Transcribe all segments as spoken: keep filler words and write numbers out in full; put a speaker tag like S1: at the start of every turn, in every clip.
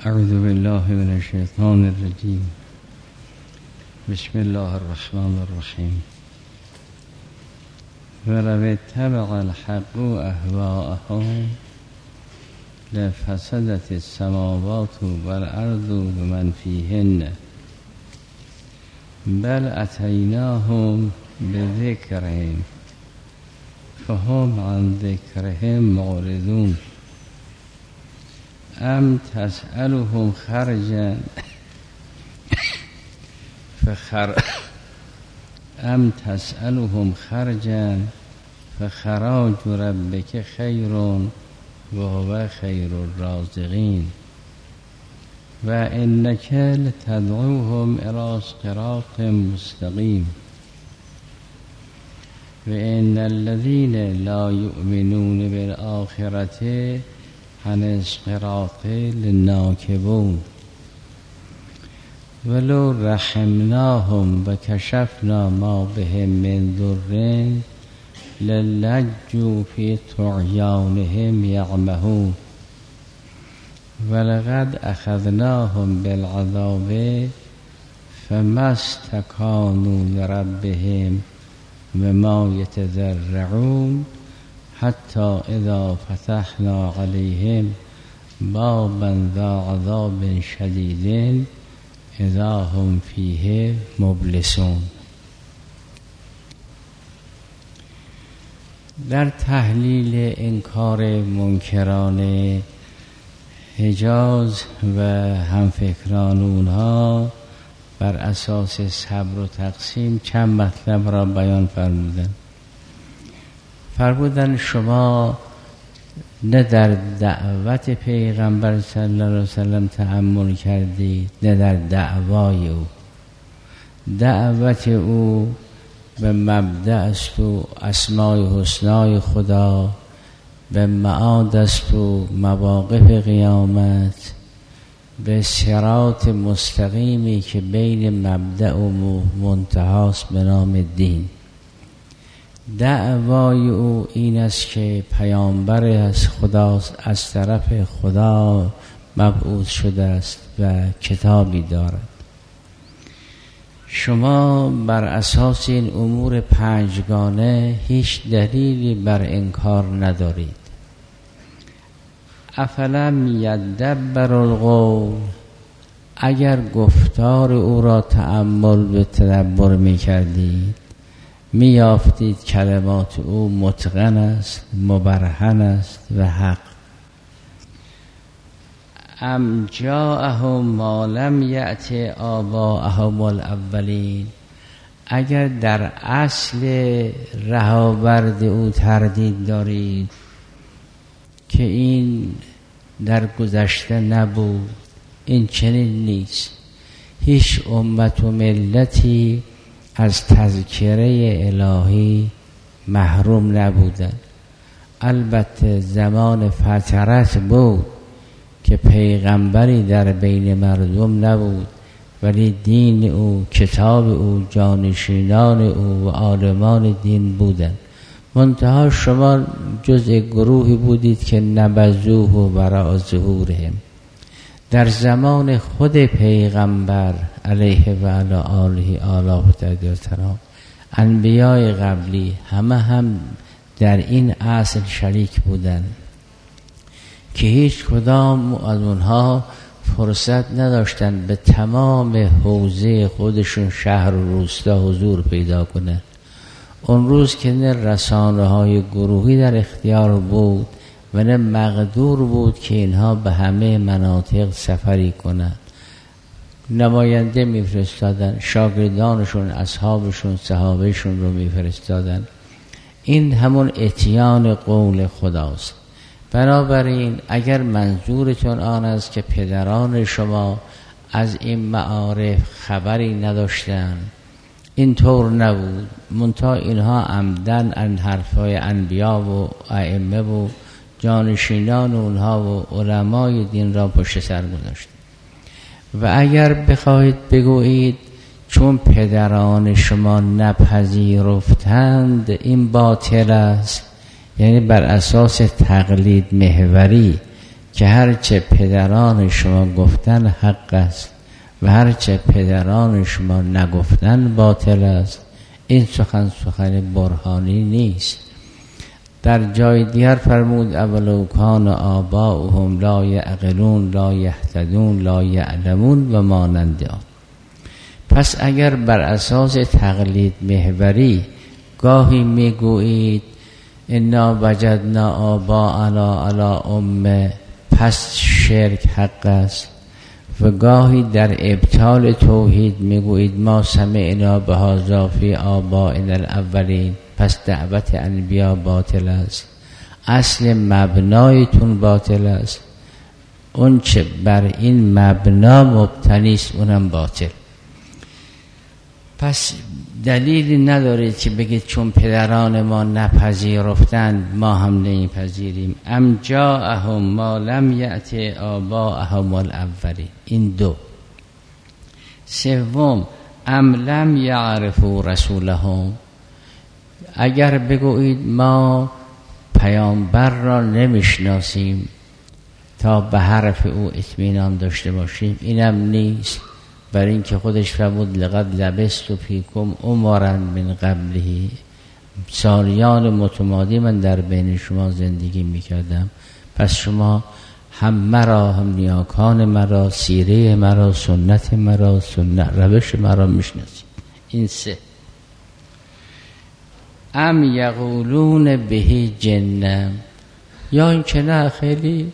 S1: اعوذ بالله من الشیطان الرجیم. بسم الله الرحمن الرحیم. ولو اتبع الحق اهواءهم لفسدت السماوات والارض ومن فيهن بل اتیناهم بذکرهم فهم عن ذکرهم معرضون. ام تسألهم خرجا فخر ام تسألهم خرجا فخراج ربك خير وهو خير الرازقين وإنك لتدعوهم إلى صراط مستقيم وإن الذين لا يؤمنون بالآخرة عن الصراط لناكبون ولو رحمناهم وكشفنا ما بهم من ضر للجوا في طغيانهم يعمهون ولقد أخذناهم بالعذاب فما استكانوا لربهم وما يتضرعون حتى إذا فتحنا عليهم بابا ذا عذاب شديد اذا هم فیه مبلسون. در تحلیل انکار منکران حجاز و همفکران اونها بر اساس صبر و تقسیم چند مطلب را بیان فرمودن. فرمودن شما نه در دعوت پیغمبر صلی الله علیه وسلم تأمل کردید نه در دعوای او. دعوت او به مبدأ است و اسمای حسنای خدا، به معاد است و مواقف قیامت، به صراط مستقیمی که بین مبدأ و منتهاست به نام دین. دعوای او این است که پیامبر از خداست، از طرف خدا مبعوث شده است و کتابی دارد. شما بر اساس این امور پنجگانه هیچ دلیلی بر انکار ندارید. افلم یدبر القول، اگر گفتار او را تأمل و تدبر می کردید می یافتید کلمات او متقن است، مبرهن است و حق. ام جاءهم ما لم یأت آباءهم الاولین، اگر در اصل رهاورد او تردید دارید که این در گذشته نبود، این چنین نیست. هیچ امت و ملتی از تذکره الهی محروم نبودند. البته زمان فترت بود که پیغمبری در بین مردم نبود، ولی دین او، کتاب او، جانشینان او و عالمان دین بودند. منتها شما جزء گروهی بودید که نبذوه وراء ظهورهم. در زمان خود پیغمبر علیه و علی آله آلاف تدیرتنا انبیاء قبلی همه هم در این اصل شریک بودند که هیچ کدام از اونها فرصت نداشتند به تمام حوزه خودشون شهر و روستا حضور پیدا کنند. اون روز که نه رسانه های گروهی در اختیار بود و نه مقدور بود که اینها به همه مناطق سفری کنند، نماینده میفرستادن، شاگردانشون، اصحابشون، صحابهشون رو میفرستادن. این همون اتیان قول خداست. بنابراین اگر منظورتون آن است که پدران شما از این معارف خبری نداشتن، این طور نبود. منتها اینها عمدن ان حرفای انبیا و ائمه و جانشینان اونها و علمای دین را پشت سر گذاشت. و اگر بخواهید بگویید چون پدران شما نپذیرفتند این باطل است، یعنی بر اساس تقلید محوری که هرچه پدران شما گفتن حق است و هرچه پدران شما نگفتن باطل است. این سخن سخن برهانی نیست. در جای دیگر فرمود اولو کان آباؤهم لا یعقلون لا یهتدون لا یعلمون و مانند آن. پس اگر بر اساس تقلید محوری گاهی میگویید انا وجدنا آباءنا علی امه، پس شرک حق است، و گاهی در ابطال توحید میگویید ما سمعنا بهذا فی آبائنا الاولین، پس دعوت انبیا باطل است، اصل مبنایتون باطل است، اون چه بر این مبنا مبتنی است اونم باطل. پس دلیلی ندارید که بگید چون پدران ما نپذیرفتند ما هم نمیپذیریم. ام جاءهم ما لم یأت آباءهم الاولین. این دو. سوم ام لم یعرفوا رسولهم، اگر بگویید ما پیامبر را نمیشناسیم تا به حرف او اطمینان داشته باشیم، اینم نیست. برای اینکه خودش فرمود لقد لبثت فیکم عمرا من قبله، سالیان متمادی من در بین شما زندگی میکردم، پس شما هم مرا هم نیاکان مرا، سیره مرا، سنت مرا، سنت روش مرا میشناسید. این سه. ام یقولون به جنه، یا این که نه خیلی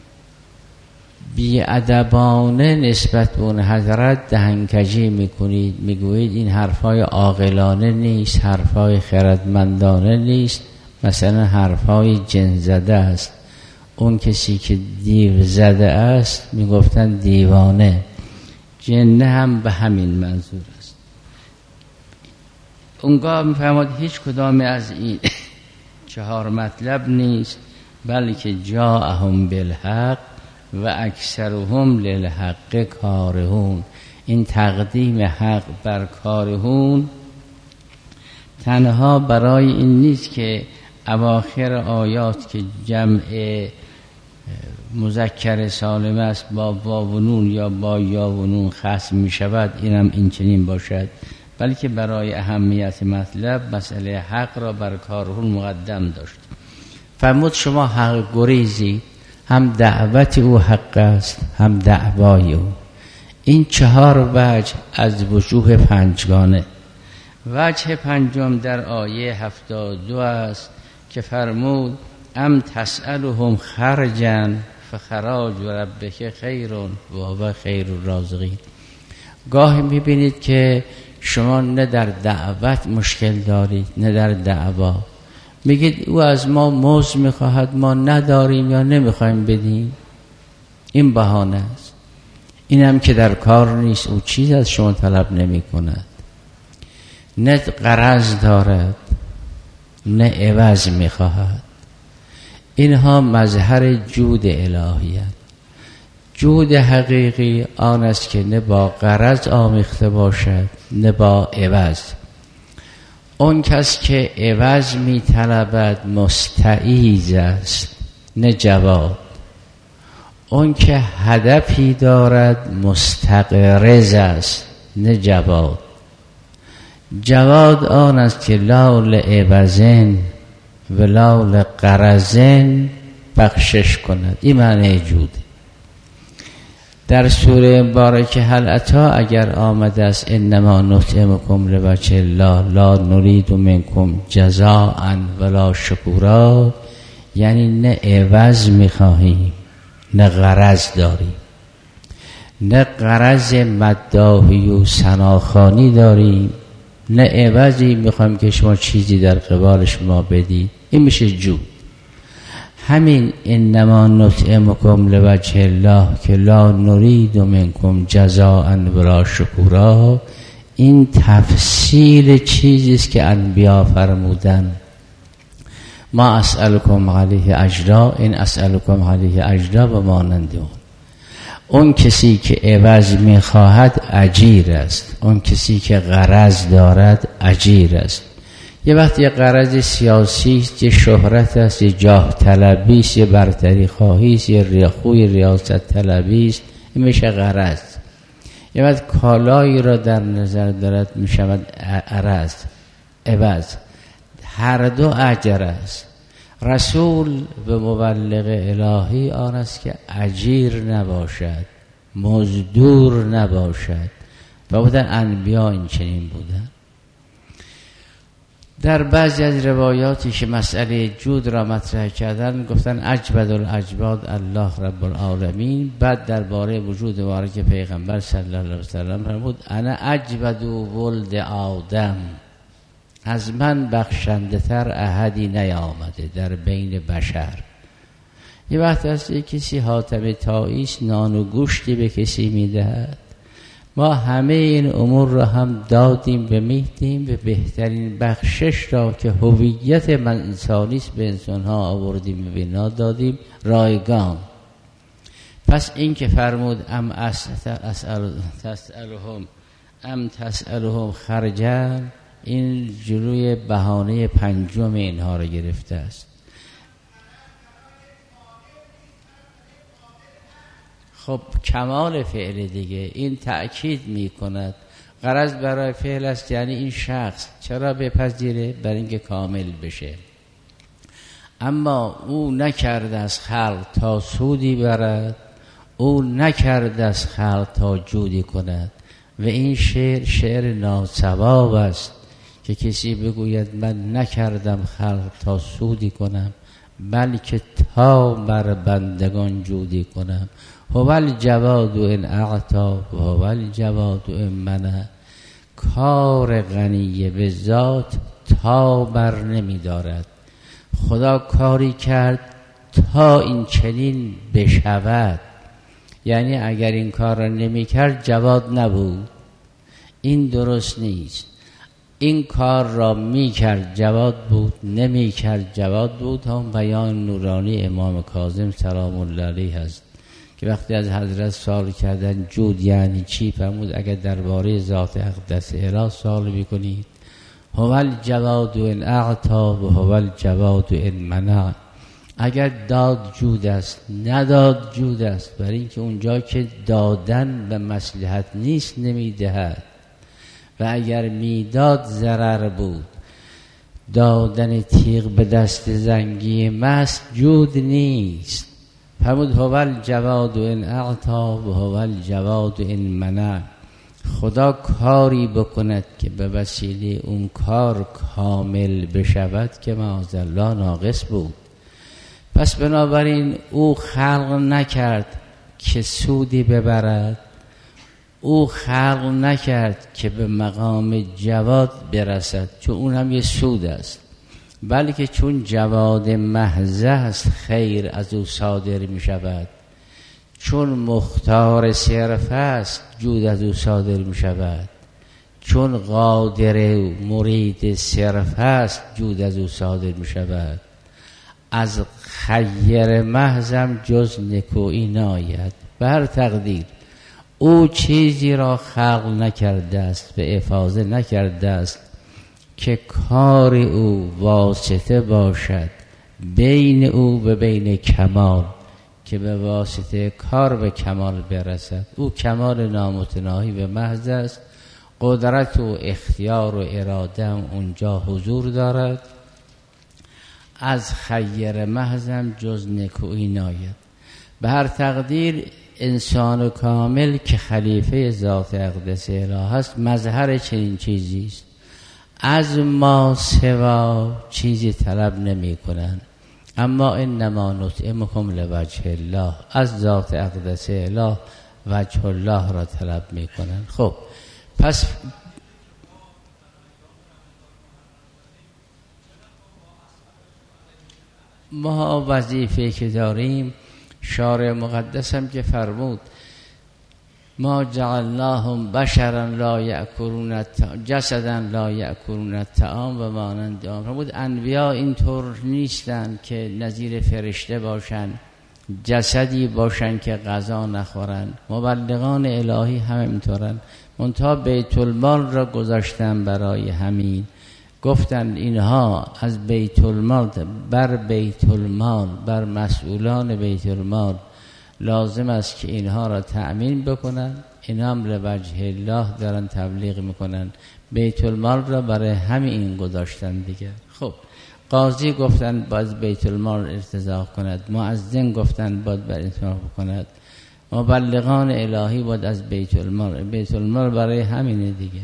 S1: بی‌ادبانه نسبت به اون حضرت دهنکجی میکنید، میگویید این حرفای عاقلانه نیست، حرفای خردمندانه نیست، مثلا حرفای جن زده است. اون کسی که دیو زده است میگفتن دیوانه، جنه هم به همین منظور است. اونگاه میفهمد هیچ کدام از این چهار مطلب نیست، بلکه جاءهم بالحق و اکثرهم للحق کارهون. این تقدیم حق بر کارهون تنها برای این نیست که اواخر آیات که جمع مذکر سالم است با واو و نون یا با یا و نون خصم می شود، اینم این چنین باشد، بلکه برای اهمیت مطلب مسئله حق را بر کارهون مقدم داشت. فرمود شما حق گریزی، هم دعوت او حق است هم دعوای او. این چهار وجه از وجوه پنجگانه. وجه پنجم در آیه هفتاد و دو است که فرمود ام تسألهم خرجا فخراج ربک خیر و هو خیر الرازقین. گاهی میبینید که شما نه در دعوت مشکل دارید نه در دعوا، میگید او از ما مزد میخواهد ما نداریم یا نمیخوایم بدیم، این بهانه است. این هم که در کار نیست، او چیز از شما طلب نمی کند، نه غرض دارد نه عوض میخواهد. اینها مظهر جود الهی است. جود حقیقی آن است که نه با غرض آمیخته باشد نه با عوض. اون کس که عوض می طلبد مستعیض است نه جواد. اون که هدفی دارد مستقرض است نه جواد. جواد آن است که لا لعوضن و لا لغرضن بخشش کند. این معنی جود. در سوره مبارکه هل اتی اگر آمده است انما نطعمکم لوجه الله لا نرید منکم جزاء ولا شکورا، یعنی نه عوض میخواهیم نه غرض داریم، نه غرض مداحی و ثناخوانی داریم، نه عوضی میخوایم که شما چیزی در قبالش ما بدید. این میشه جود. همین انما نطعمکم لوجه الله که لا نرید منکم جزاء ولا شکورا، این تفصیل چیزی است که انبیا فرمودن ما اسألکم علیه اجرا، این اسألکم علیه اجرا و مانند اون. اون کسی که عوض میخواهد اجیر است، اون کسی که غرض دارد اجیر است. یه وقت یه غرض سیاسی است، یه شهرت است، یه جاه طلبی است، یه برتری خواهی است، یه خوی ریاست طلبی است، این میشه غرض. یه وقت کالایی را در نظر دارد میشود عرض، عوض. هر دو اجر است. رسول به مبلغ الهی آن است که اجیر نباشد، مزدور نباشد. و بودن انبیا این چنین بودن. در بعضی از روایاتی که مسئله جود را مطرح کردن گفتن اجبد الاجباد الله رب العالمین. بعد درباره وجود مبارک پیغمبر صلی الله علیه و سلم فرمود انا اجبد ولد آدم، از من بخشنده تر احدی نیامده در بین بشر. یه وقت هست یک کسی حاتم طایی است، نان و گوشتی به کسی میدهد. ما همه این امور را هم دادیم و میدیم به بهترین بخشش را که هویت من انسانی است به انسان ها آوردیم و بنا دادیم رایگان. پس این که فرمود ام اسأل تسألهم ام تسألهم خرجا، این جلوی بهانه پنجم اینها را گرفته است. خب کمال فعل دیگه این تأکید می کند. غرض برای فعل است، یعنی این شخص چرا بپذیره؟ برای اینکه کامل بشه. اما او نکرده از خلق تا سودی برد، او نکرده از خلق تا جودی کند. و این شعر شعر ناصواب است که کسی بگوید من نکردم خلق تا سودی کنم، بلکه تا بر بندگان جودی کنم. هو الجواد ان اعطا و هو الجواد ان منع. کار غنی به ذات تا بر نمی دارد. خدا کاری کرد تا این چنین بشود، یعنی اگر این کار را نمی کرد جواد نبود. این درست نیست. این کار را می کرد جواد بود، نمی کرد جواد بود. هم بیان نورانی امام کاظم سلام الله علیه هست که وقتی از حضرت سوال کردن جود یعنی چی، فرمود اگر درباره ذات اقدس الهی سوال بکنید هو الجواد ان اعطا و هو الجواد ان منع. اگر داد جود است، نداد جود است. برای اینکه اونجا که دادن به مصلحت نیست نمیدهد، و اگر میداد ضرر بود. دادن تیغ به دست زنگی مست جود نیست. فرمود هو الجواد ان اعطا و هو الجواد ان منع. خدا کاری بکند که به وسیله اون کار کامل بشود که معاذالله ناقص بود. پس بنابراین او خلق نکرد که سودی ببرد، او خلق نکرد که به مقام جواد برسد، چون اون هم یه سود است، بلکه چون جواد محض است خیر از او صادر می شود. چون مختار صرف است جود از او صادر می شود. چون قادر مرید صرف است جود از او صادر می شود. از خیر محضم جز نکویی ناید. بر تقدیر او چیزی را خلق نکرده است، به افاضه نکرده است که کار او واسطه باشد بین او و بین کمال، که به واسطه کار به کمال برسد. او کمال نامتناهی و محض است. قدرت و اختیار و اراده هم اونجا حضور دارد. از خیر محضم جز نکویی ناید. به هر تقدیر انسان کامل که خلیفه ذات اقدس الهی است مظهر چنین چیزی است. از ما سوا چیزی طلب نمی کنند. اما انما نطعمکم لوجه الله، از ذات اقدس اله وجه الله را طلب می کنند. خب پس ما وظیفه که داریم، شارع مقدس هم که فرمود ما جعلناهم بشرا لا یأکلون جسدا لا یأکلون الطعام و مانند آن. فرمود انبیا اینطور نیستند که نظیر فرشته باشن، جسدی باشن که غذا نخورن. مبلغان الهی هم اینطورن، منتها بیت المال را گذاشتن برای همین. گفتند اینها از بیت المال بر بیت المال بر مسئولان بیت المال لازم است که اینها را تأمین بکنن. اینا هم لوجه الله دارن تبلیغ میکنن، بیت المال را برای همین گذاشتن دیگه. خب قاضی گفتن باید بیت المال ارتضاع کند، مؤذن گفتن باید بر ارتضاع کند، مبلغان الهی باید از بیت المال. بیت المال برای همینه دیگه.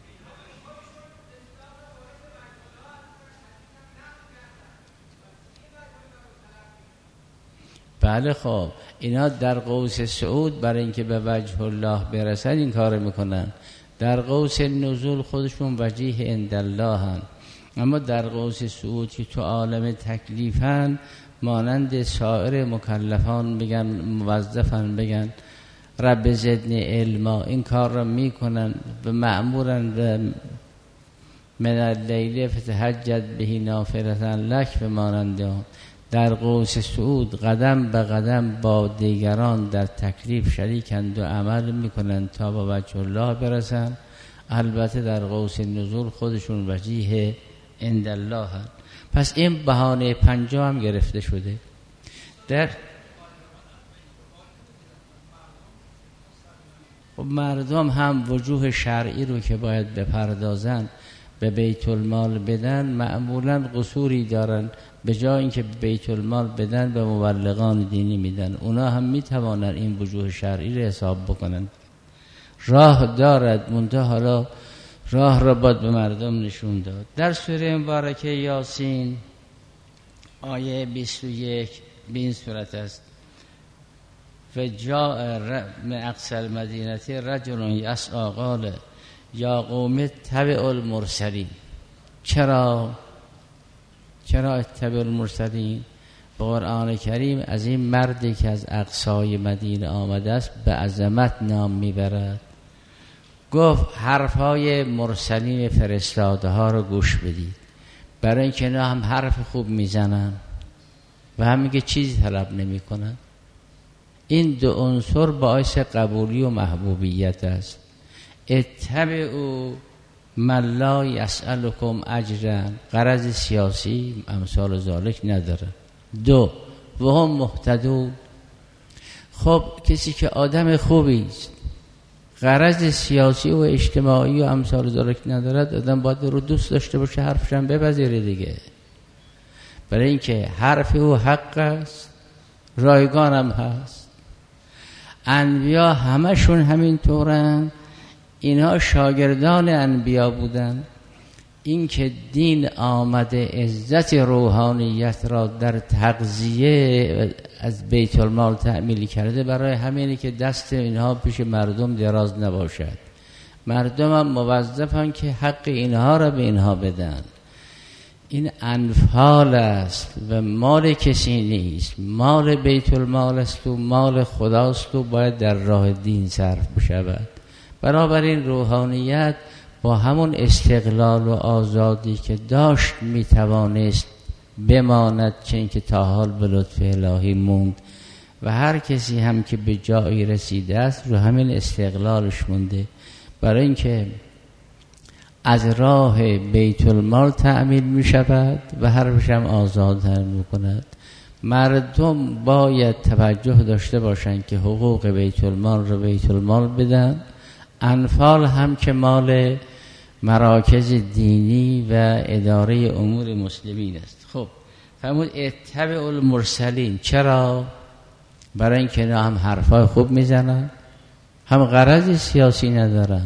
S1: بله خب اینا در قوس صعود برای اینکه به وجه الله برسن این کار میکنن، در قوس نزول خودشون وجیه عند الله هن، اما در قوس صعود که تو عالم تکلیفن مانند سایر مکلفان بگن موظفن بگن رب زدنی علما، این کار را میکنن و مأمورن من اللیل فتهجد به نافلة لک به مانند در قوس صعود قدم به قدم با دیگران در تکلیف شریکند و عمل میکنند تا به وجه الله برسن. البته در قوس نزول خودشون وجیه عند الله هست. پس این بهانه پنجم هم گرفته شده. در خب مردم هم وجوه شرعی رو که باید بپردازن به بیت المال بدن معمولا قصوری دارن، به جای اینکه بیت المال بدن به مبلغان دینی میدن. اونا هم میتوانن این وجوه شرعی رو حساب بکنن. راه دارد منتها حالا راه را باید به مردم نشون داد. در سوره مبارکه یاسین آیه بیست و یک به این صورت است: و جاء من اقصی المدینه رجل یسعی قال یا قوم اتبعوا المرسلین. چرا چرا اتبعوا المرسلین؟ به قرآن کریم از این مردی که از اقصای مدینه آمده است به عظمت نام میبرد. گفت حرفهای مرسلین فرستاده ها رو گوش بدید، برای اینکه اینا هم حرف خوب میزنن و هم میگه چیزی طلب نمی کنن. این دو عنصر باعث قبولی و محبوبیت است. اتبعوا من لا یسألکم اجرا، غرض سیاسی امثال ذالک نداره. دو و هم مهتدون. خب کسی که آدم خوبی است، غرض سیاسی و اجتماعی و امثال ذالک ندارد، آدم باید رو دوست داشته باشه، حرفش هم بپذیره دیگه، برای اینکه حرف او حق است، رایگان هم هست. انبیا همشون همین طورن، اینها شاگردان انبیا بودن. این که دین آمده عزت روحانیت را در تغذیه از بیت المال تعمیل کرده، برای همینی که دست اینها پیش مردم دراز نباشد. مردم هم موظفن که حق اینها را به اینها بدن. این انفال است و مال کسی نیست، مال بیت المال است و مال خداست و باید در راه دین صرف بشود. بنابراین روحانیت با همون استقلال و آزادی که داشت میتوانست بماند، چه اینکه تا حال به لطف الهی موند و هر کسی هم که به جایی رسیده است رو همین استقلالش مونده، برای اینکه از راه بیت المال تعمیل می شود و حرفش هم آزاد هم می کند. مردم باید توجه داشته باشند که حقوق بیت المال رو بیت المال بدن. انفال هم که مال مراکز دینی و اداره امور مسلمین است. خب فرمود اتبعوا المرسلین. چرا؟ برای اینکه اینا هم حرفای خوب میزنن، هم غرض سیاسی ندارن،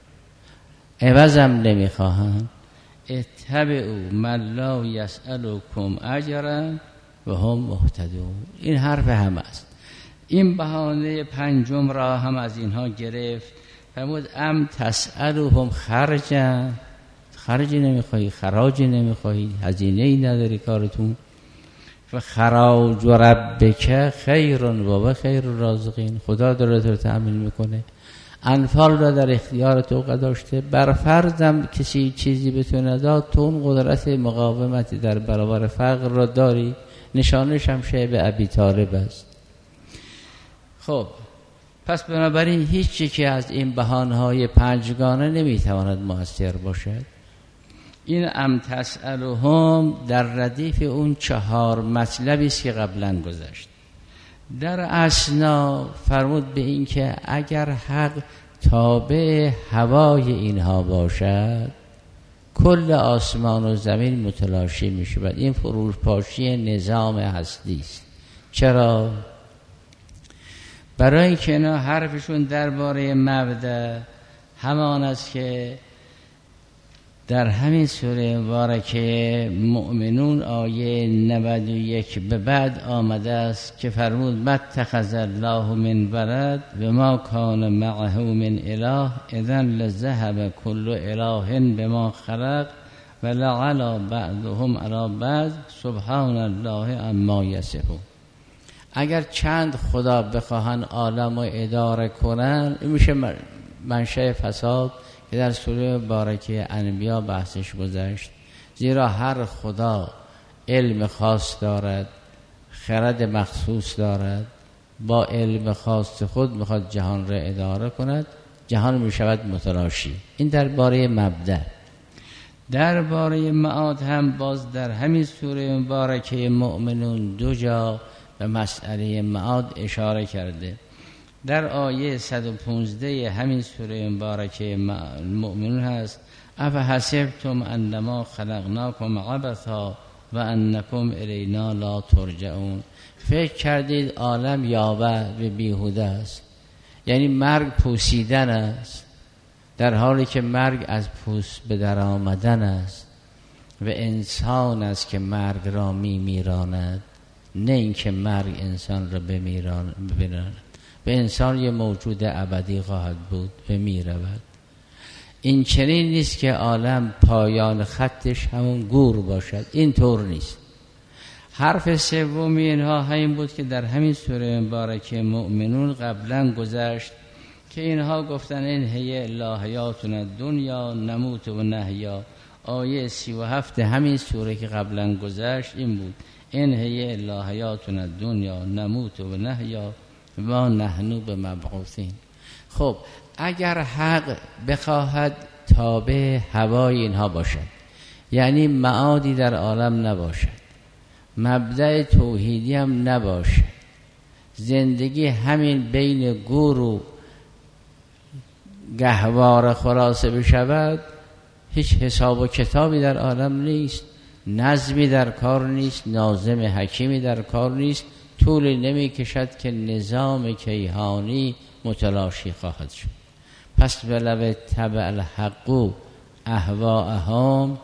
S1: عوض هم نمیخواهن. اتبعوا من لا یسألکم اجرا و هم مهتدون. این حرف هم است. این بهانه پنجم را هم از اینها گرفت. فرمود ام تسألهم خرجا، خرجی نمیخواهی، خراجی نمیخواهی، هزینه ای نداری کارتون. و خراج ربک خیر و خیر الرازقین. خدا داره تو رو تأمین میکنه. انفال را در اختیار تو داشته. بر فرضم کسی چیزی بتونه داد، تو اون قدرت مقاومتی در برابر فقر را داری. نشانش هم شیب ابی طالب است. خب پس بنابراین هیچی که از این بهانه‌های پنجگانه نمیتواند مؤثر باشد. این ام تسألهم در ردیف اون چهار مطلبی است که قبلا گذشت. در اسنا فرمود به این که اگر حق تابع هوای اینها باشد کل آسمان و زمین متلاشی می شود. این فروپاشی نظام هستی است. چرا؟ برای اینکه اینا حرفشون درباره مبدأ همان است که در همین سوره مبارکه مؤمنون آیه نود و یک به بعد آمده است که فرمود متخذ الله من ولد و ما کان معه من اله اذن لذهب کل اله بما خلق و لعلی بعضهم علی بعض سبحان الله عما یصفون. اگر چند خدا بخواهن عالم رو اداره کنن میشه منشأ فساد که در سوره مبارکه انبیا بحثش گذشت. زیرا هر خدا علم خاص دارد، خرد مخصوص دارد، با علم خاص خود میخواد جهان را اداره کند، جهان میشود متلاشی. این درباره مبدأ. درباره معاد هم باز در همین سوره مبارکه مؤمنون دو جا به مسئله معاد اشاره کرده. در آیه صد و پانزده همین سوره مبارکه مؤمنون هست افحسبتم انما خلقناکم عبثا و انکم الینا لا ترجعون. فکر کردید عالم یاوه و بیهوده است، یعنی مرگ پوسیدن است، در حالی که مرگ از پوست به در آمدن است و انسان است که مرگ را می میراند، نه اینکه مرگ انسان را بمیراند. به انسان یه موجود ابدی خواهد بود و می رود. این چنین نیست که عالم پایان خطش همون گور باشد، این طور نیست. حرف سومی اینها همین بود که در همین سوره مبارکه مؤمنون قبلا گذشت که اینها گفتن این هی الا حیاتنا دنیا نموت و نحیا. آیه سی و هفت همین سوره که قبلا گذشت این بود این هی الا حیاتنا دنیا نموت و نحیا و نحنو به مبعوثین. خب اگر حق بخواهد تابع هوای اینها باشد، یعنی معادی در عالم نباشد، مبدأ توحیدی هم نباشد، زندگی همین بین گور و گهوار خلاصه بشود، هیچ حساب و کتابی در عالم نیست، نظمی در کار نیست، ناظم حکیمی در کار نیست، طول نمی کشد که نظام کیهانی متلاشی خواهد شد. پس ولو تبع الحق اهواءهم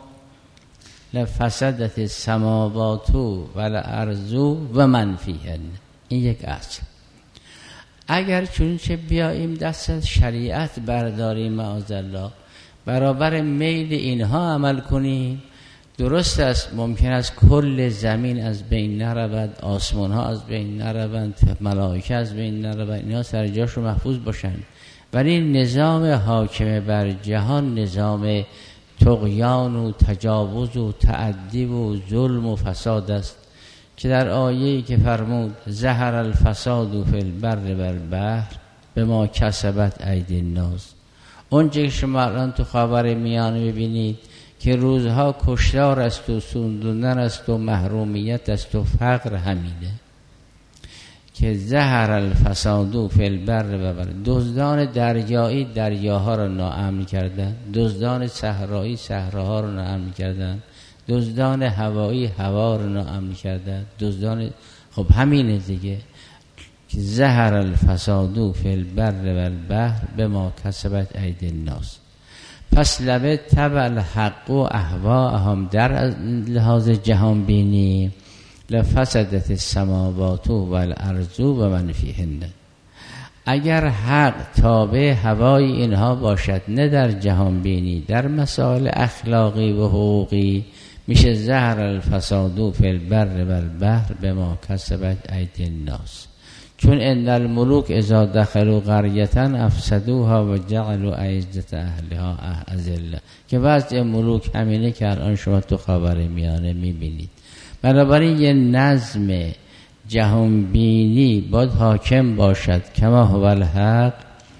S1: لفسدت السماوات والارض و من فیهن. این یک اصل. اگر چونچه بیاییم دست از شریعت برداریم معاذالله، برابر میل اینها عمل کنیم، درست است ممکن است کل زمین از بین نرود، آسمان ها از بین نروند، ملائکه از بین نروند، اینا سر جاشو محفوظ باشند، ولی نظام حاکم بر جهان نظام طغیان و تجاوز و تعدی و ظلم و فساد است که در آیه‌ای که فرمود ظهر الفساد فی البر والبحر بما کسبت ایدی الناس. اونجا که شما الان تو خاور میانه ببینید که روزها کشتار است و سوزوندن است و محرومیت است و فقر همینه که ظهر الفساد فی البر والبحر. دزدان دریایی دریاها را ناامن کردن، دزدان صحرایی صحراها را ناامن کردن، دزدان هوایی هوا را ناامن کردن، دزدان خب همینه دیگه که ظهر الفساد فی البر والبحر بما کسبت ایدی الناس. پس لو تبع الحق و اهواءهم در لحاظ جهان بینی لفسدت السماوات والارض و من فیهن. اگر حق تابع هوای اینها باشد نه در جهان بینی، در مسائل اخلاقی و حقوقی، میشه ظهر الفساد فی البر والبحر بما کسبت ایدی الناس. چون ان الملوک اذا دخلوا قرية افسدوها و جعلوا اعزة اهلها اذلة، که وضع ملوک همینه که الان شما تو خاورمیانه میبینید. بنابراین یه نظم جهان بینی باید حاکم باشد کما هو الحق،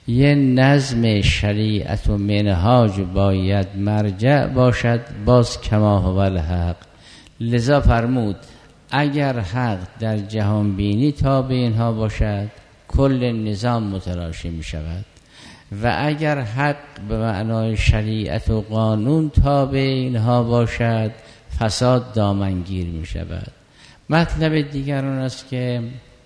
S1: یه نظم شریعت و منهاج باید مرجع باشد، باز کما هو الحق. لذا فرمود اگر حق در جهان بینی تابع اینها باشد کل نظام متلاشی می شود و اگر حق به معنای شریعت و قانون تابع اینها باشد فساد دامنگیر می شود. مطلب دیگر اون است که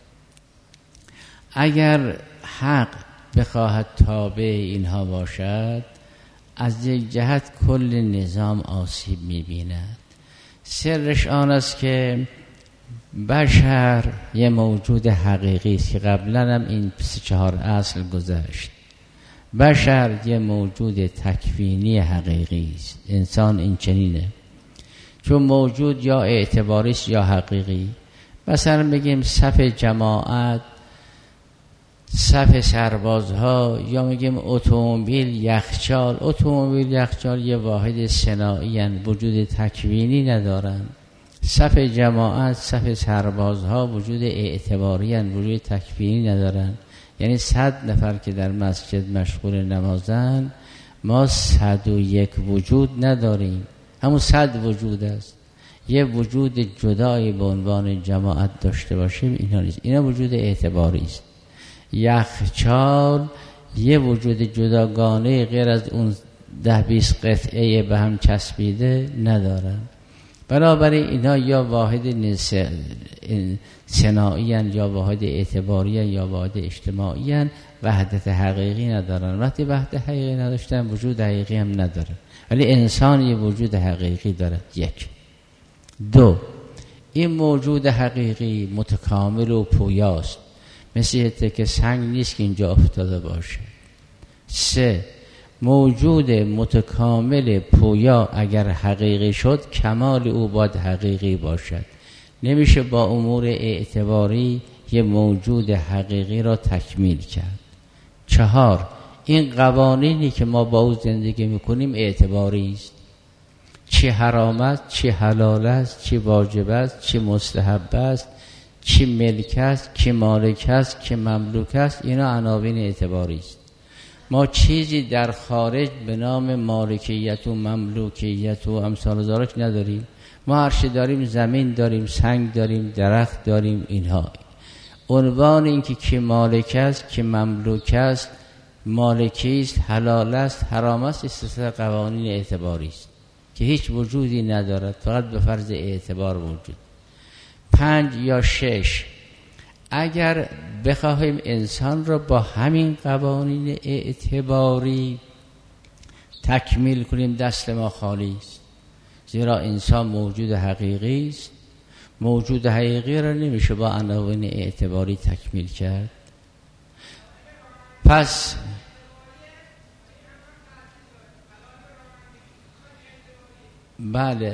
S1: اگر حق بخواهد تابع اینها باشد از یک جهت کل نظام آسیب می بیند. سرش آن است که بشر یه موجود حقیقی است که قبلا هم این سه چهار اصل گذشت. بشر یه موجود تکوینی حقیقی است. انسان این چنینه، چون موجود یا اعتباری است یا حقیقی. مثلا بگیم صف جماعت، صف سربازها، یا میگیم اتومبیل، یخچال. اتومبیل، یخچال یه واحد صناعی هستند، وجود تکوینی ندارن. صف جماعت، صف سربازها وجود اعتباری هستند، وجود تکوینی ندارن. یعنی صد نفر که در مسجد مشغول نمازن، ما صد و یک وجود نداریم، همون صد وجود است. یه وجود جدایی به عنوان جماعت داشته باشیم اینا نیست، اینا وجود اعتباری است. یخچال یه وجود جداگانه غیر از اون ده بیست قطعه به هم چسبیده ندارن. بنابراین اینا یا واحد صناعی هستند یا واحد اعتباری هستند یا واحد اجتماعی هستند، وحدت حقیقی ندارن. وقتی وحدت حقیقی نداشتن وجود حقیقی هم نداره. ولی انسان یه وجود حقیقی دارد. یک. دو، این موجود حقیقی متکامل و پویاست، مثل یه تکه سنگ نیست که اینجا افتاده باشه. سه، موجود متکامل پویا اگر حقیقی شد کمال او باید حقیقی باشد. نمیشه با امور اعتباری یه موجود حقیقی را تکمیل کرد. چهار، این قوانینی که ما با او زندگی میکنیم اعتباری است. چی حرام است، چی حلال است، چی واجب است، چی مستحب است، چی ملک است، چی مالک است، چی مملوک است، اینا عناوین اعتباری است. ما چیزی در خارج به نام مالکیت و مملوکیت و امثال ذالک نداریم. ما هر چی داریم، زمین داریم، سنگ داریم، درخت داریم. اینها عنوان این که کی مالک است، کی مملوک است، مالکی است، حلال است، حرام است، استثناء قوانین اعتباری است که هیچ وجودی ندارد، فقط به فرض اعتبار وجود. پنج یا شش، اگر بخواهیم انسان را با همین قوانین اعتباری تکمیل کنیم دست ما خالی است، زیرا انسان موجود حقیقی است. موجود حقیقی را نمیشه با عناوین اعتباری تکمیل کرد. پس بله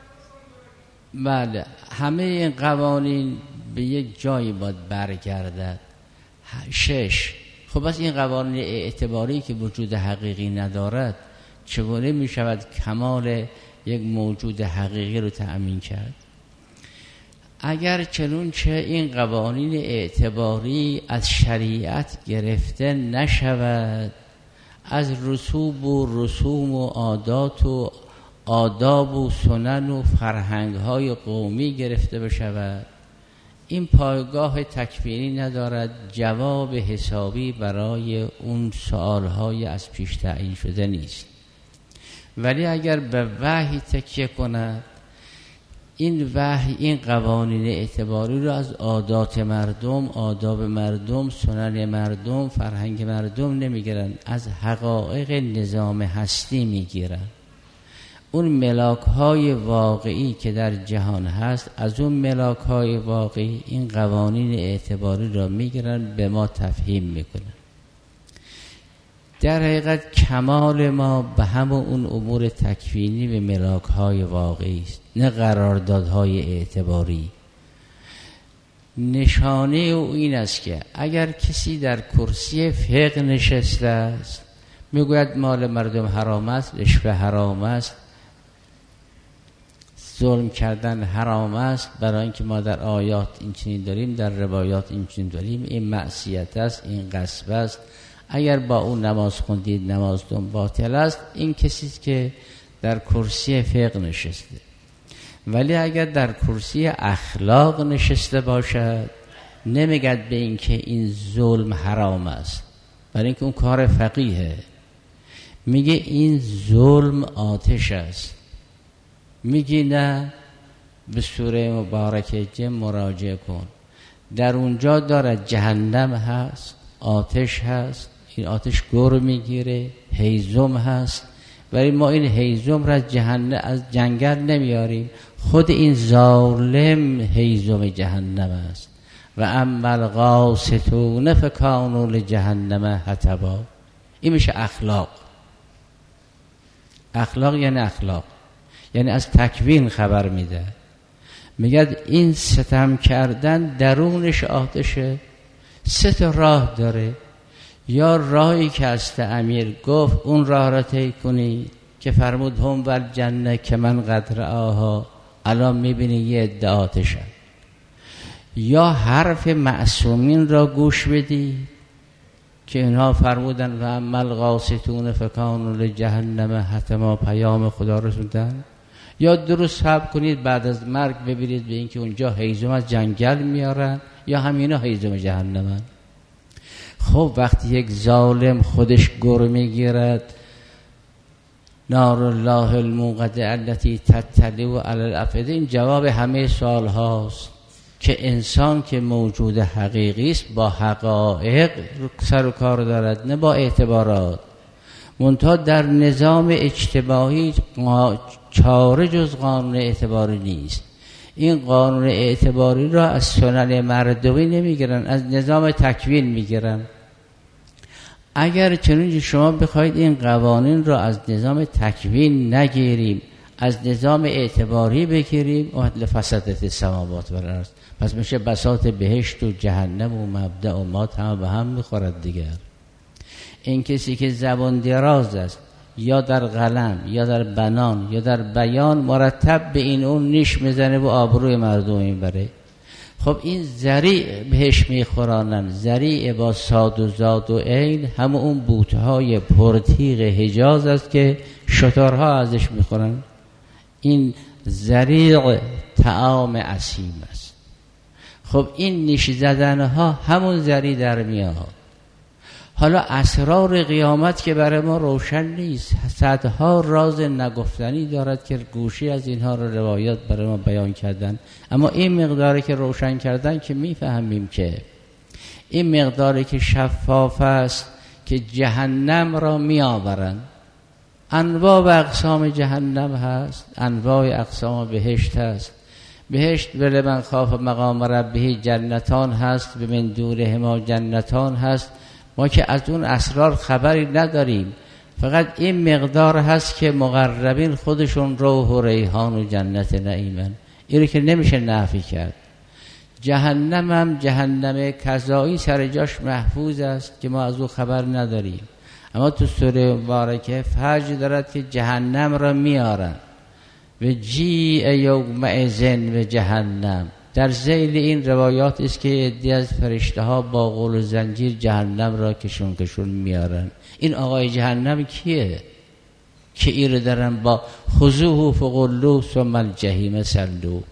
S1: بله همه این قوانین به یک جایی باید برگردد. شش، خب بس این قوانین اعتباری که وجود حقیقی ندارد چگونه می شود کمال یک موجود حقیقی رو تأمین کرد؟ اگر چنانچه این قوانین اعتباری از شریعت گرفته نشود، از رسوب و رسوم و عادات و آداب و سنن و فرهنگ های قومی گرفته بشود، این پایگاه تکوینی ندارد، جواب حسابی برای اون سوال های از پیش تعیین شده نیست. ولی اگر به وحی تکیه کند، این وحی این قوانین اعتباری رو از عادات مردم، آداب مردم، سنن مردم، فرهنگ مردم نمیگیرن، از حقایق نظام هستی میگیرن. اون ملاک های واقعی که در جهان هست، از اون ملاک های واقعی این قوانین اعتباری را میگیرن، به ما تفهیم میکنن. در حقیقت کمال ما به همون اون امور تکوینی و ملاک های واقعی است، نه قراردادهای اعتباری. نشانه او این است که اگر کسی در کرسی فقه نشسته است، میگوید مال مردم حرام است، رشوه حرام است، ظلم کردن حرام است، برای اینکه ما در آیات این چنین داریم، در روایات این چنین داریم، این معصیت است، این غصب است، اگر با اون نماز خوندید نمازتون باطل است، این کسی که در کرسی فقه نشسته. ولی اگر در کرسی اخلاق نشسته باشد، نمیگد به این که این ظلم حرام است، برای اینکه اون کار فقیهه. میگه این ظلم آتش است. میگی نه، به سوره مبارکه جن مراجعه کن، در اونجا دارد جهنم هست، آتش هست، این آتش گر میگیره، هیزم هست، ولی ما این هیزم را از جهنم از جنگل نمیاریم، خود این ظالم هیزم جهنم است. و اما القاسطون فکانوا لجهنم حطبا. این میشه اخلاق. اخلاق یعنی اخلاق، یعنی از تکوین خبر میده. میگه این ستم کردن درونش آتشه. سه تا راه داره، یا راهی که است امیر گفت اون راه را طی کنی که فرمود هم ول جنه که من قدر آها، الان میبینی یه عده آتشن. یا حرف معصومین را گوش بدی که اینها فرمودن و اما القاسطون فکانوا لجهنم حطبا، پیام خدا رسوندن. یا درست صبر کنید بعد از مرگ ببینید به اینکه اونجا هیزم از جنگل میارن یا همینا هیزم جهنمن. خب وقتی یک ظالم خودش گر میگیرد، نار الله الموقده التي تطلع علی الافئده، این جواب همه سوال هاست که انسان که موجود حقیقی است با حقایق سر و کار دارد، نه با اعتبارات. منتها در نظام اجتماعی چاره جز قانون اعتباری نیست. این قانون اعتباری را از سنن مردمی نمیگیرن، از نظام تکوین میگیرن. اگر چنانچه شما بخواید این قوانین را از نظام تکوین نگیریم، از نظام اعتباری بگیریم، اهل فسادت السماوات و الارض، پس میشه بساط بهشت و جهنم و مبدأ و مات هم به هم میخورد دیگر. این کسی که زبان دراز است، یا در قلم یا در بنان یا در بیان، مرتب به این اون نیش میزنه و آبروی مردم میبره. خب این ذریع بهش میخورانن، ذریع با صاد و زاد و عین، همه اون بوتهای پرتیغ حجاز است که شترها ازش میخورن. این ذریع طعام اسیم است. خب این نیش زدنها همون ذریع در میاد. حالا اسرار قیامت که برای ما روشن نیست، صدها راز نگفتنی دارد که گوشی از اینها رو روایات برای ما بیان کردن، اما این مقداری که روشن کردن که میفهمیم که این مقداری که شفاف است که جهنم را میآورند. انواع و اقسام جهنم هست، انواع اقسام بهشت هست. بهشت بله من خاف مقام ربه جنتان هست، به من دورهما جنتان هست. ما که از اون اسرار خبری نداریم، فقط این مقدار هست که مقربین خودشون روح و ریحان و جنت نعیمن. اینو که نمیشه نفی کرد. جهنم هم جهنم کذایی سر جاش محفوظ است که ما از او خبر نداریم، اما تو سوره مبارکه فجر دارد که جهنم را میارن و جیء یومئذ به جهنم. در ذیل این روایات است که عده‌ای از فرشته ها با غول و زنجیر جهنم را کشون کشون میارن. این آقای جهنم کیه که این رو دارن با خذوه فغلوه ثم الجحیم صلوه؟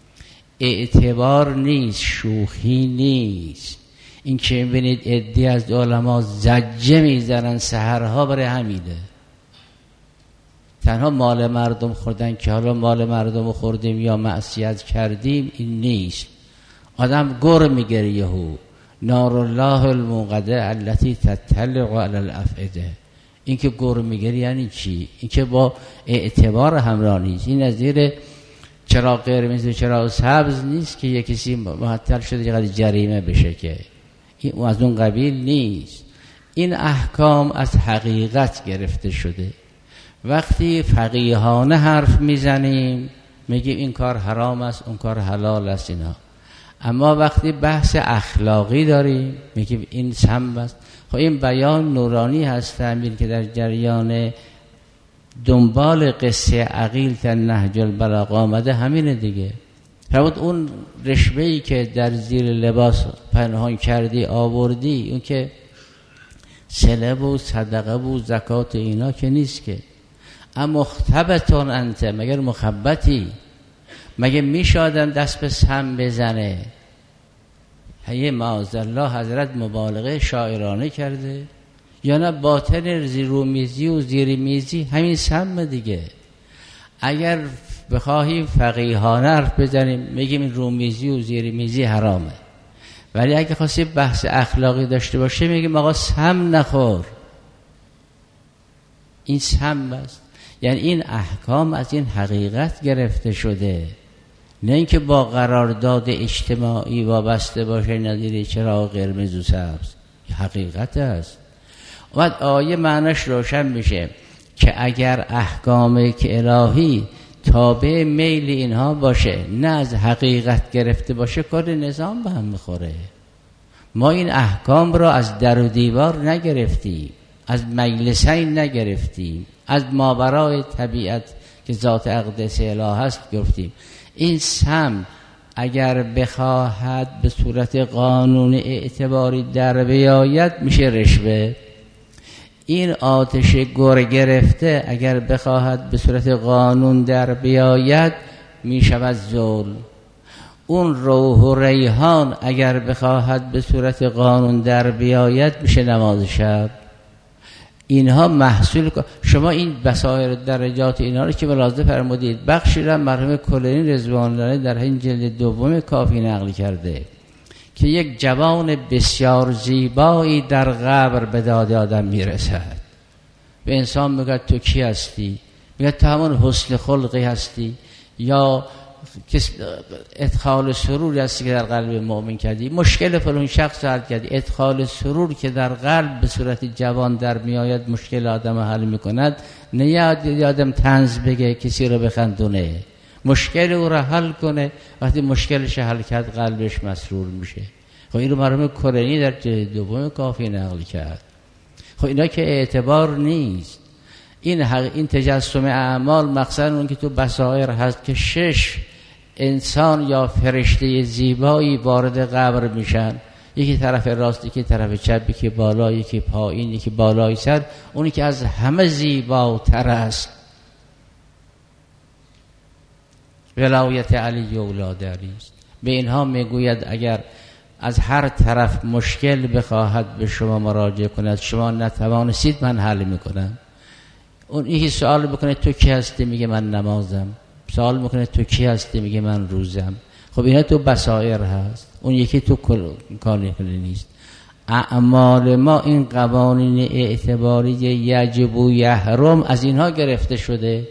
S1: اعتبار نیست، شوخی نیست. این که میبینید عده‌ای از علما زجه میزنن سحرها برای همینه. تنها مال مردم خوردن که حالا مال مردم خوردیم یا معصیت کردیم، این نیست. آدم گر میگره یهو. نار الله الموقده التي تطلع علی الافئده. این که گر میگره یعنی چی؟ این که با اعتبار همراه نیست. این از زیر چراغ قرمز و چراغ سبز نیست که یک کسی معطل شده چقدر جریمه بشه، که این از اون قبیل نیست. این احکام از حقیقت گرفته شده. وقتی فقیهانه حرف میزنیم میگیم این کار حرام است، اون کار حلال است اینا، اما وقتی بحث اخلاقی داریم میگیم این سم است. خب این بیان نورانی هست امیر که در جریان دنبال قصه عقیل تا نهج البلاغه آمده همینه دیگه. فرمود اون رشوه‌ای که در زیر لباس پنهان کردی آوردی، اون که صله و صدقه و زکات اینا که نیست که. اما مختبتون انت، مگر مخبتی؟ مگه میشه آدم دست به سم بزنه؟ هیه معاذالله حضرت مبالغه شاعرانه کرده؟ یا نه باطن زیرومیزی و زیرمیزی همین سم دیگه. اگر بخواهیم فقیهانه حرف بزنیم میگیم این رومیزی و زیرمیزی حرامه، ولی اگه خواستیم بحث اخلاقی داشته باشه میگیم آقا سم نخور، این سم است. یعنی این احکام از این حقیقت گرفته شده، نه اینکه با قرارداد اجتماعی وابسته باشه ندیره چراغ قرمز و سبز. حقیقت است. بعد آیه معناش روشن میشه که اگر احکام که الهی تابع میل اینها باشه، نه از حقیقت گرفته باشه، کار نظام به هم میخوره. ما این احکام را از در و دیوار نگرفتیم، از مجلسین نگرفتیم، از ماورای طبیعت که ذات اقدس اله هست گرفتیم. این سم اگر بخواهد به صورت قانون اعتباری در بیاید میشه رشوه. این آتش گر گرفته اگر بخواهد به صورت قانون در بیاید میشود ظلم. اون روح و ریحان اگر بخواهد به صورت قانون در بیاید میشه نماز شب. اینها محصول شما این بصائر درجات اینا رو که ملاحظه فرمودید، بخشی را مرحوم کلینی رضوان الله در این جلد دوم کافی نقل کرده که یک جوان بسیار زیبایی در قبر به داد آدم میرسد. به انسان میگه تو کی هستی؟ میگه تو همون حسن خلقی هستی یا ادخال سرور هستی که در قلب مؤمن کردی. مشکل فلان شخص حل کردی. ادخال سرور که در قلب به صورت جوان در میآید مشکل آدم حل میکند. نه یاد آدم طنز بگه کسی رو بخندونه، مشکل او را حل کنه. وقتی مشکلش حل کرد قلبش مسرور میشه. خب این رو مرحوم کلینی در جلد دوم کافی نقل کرد. خب اینا که اعتبار نیست. این حق این تجسم اعمال مقصد اون که تو بصائر هست که شش انسان یا فرشته زیبایی وارد قبر میشن، یکی طرف راست، یکی طرف چپ، یکی بالا، یکی پایین، یکی بالای سر. اونی که از همه زیباتر است ولایت علی اولاد علی است. به اینها میگوید اگر از هر طرف مشکل بخواهد به شما مراجعه کند، شما نتوانستید، من حل میکنم. اون یکی سوال بکنه تو کی هستی؟ میگه من نمازم. سوال میکنه تو کی هستی؟ میگه من روزم. خب اینا تو بصائر هست، اون یکی تو کاری نیست. اعمال ما این قوانین اعتباری یجب و یحرم از اینها گرفته شده.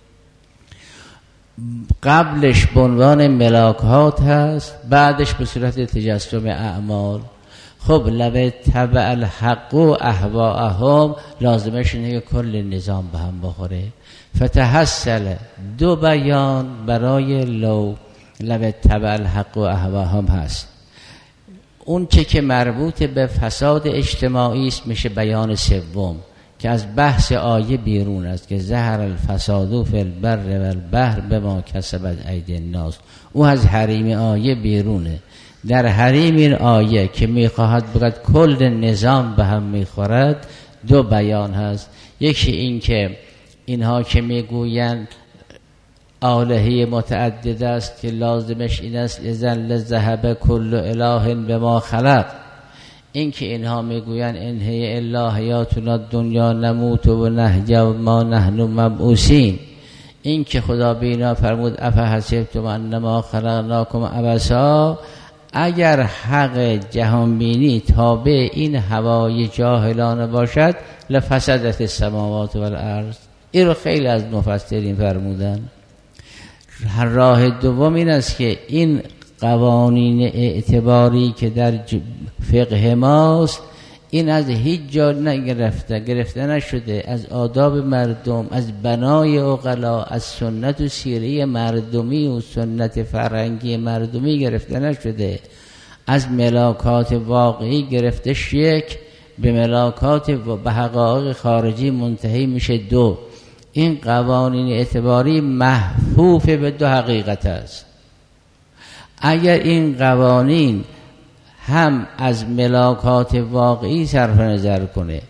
S1: قبلش به عنوان ملاکات هست، بعدش به صورت تجسم اعمال. خب لو تبع الحق و اهواءهم لازمش اینه که کل نظام به هم بخوره. فتحصل دو بیان برای لو لو تبع الحق و اهواءهم هست. اون چه که مربوط به فساد اجتماعی است میشه بیان سوم که از بحث آیه بیرون است که ظهر الفساد فی البر و البحر بما کسبت ایدی الناس. او از حریم آیه بیرونه. در حریم این آیه که میخواهد بگوید کل نظام به هم میخورد، دو بیان هست. یکی این که اینها که میگویند آلهه متعدد است که لازمش این است اذن ذهب کل اله بما خلق. این که اینها میگویند ان هی الا حیاتنا دنیا نموت و نحیا و ما نحن مبعوثین. این که خدا بینا فرمود افحسبتم انما خلقناکم عبثا. اگر حق جهانبینی تابع این هوای جاهلانه باشد لفسدت السماوات والارض. این رو خیلی از مفسرین فرمودن. راه دوم این است که این قوانین اعتباری که در فقه ماست این از هیچ جا نگرفته گرفته نشده، از آداب مردم، از بنای عقلا، از سنت و سیره مردمی و سنت فرهنگی مردمی گرفته نشده، از ملاکات واقعی گرفته یک به ملاکات و به حقایق خارجی منتهی میشه دو. این قوانین اعتباری محفوف به دو حقیقت است. اگر این قوانین هم از ملاکات واقعی صرف نظر کنه،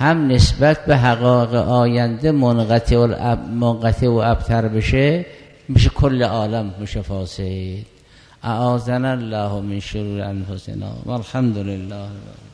S1: هم نسبت به حقایق آینده منقطع و منقطع و ابتر بشه، میشه کل عالم میشه فاسد. اعاذنا الله من شرور انفسنا والحمد لله.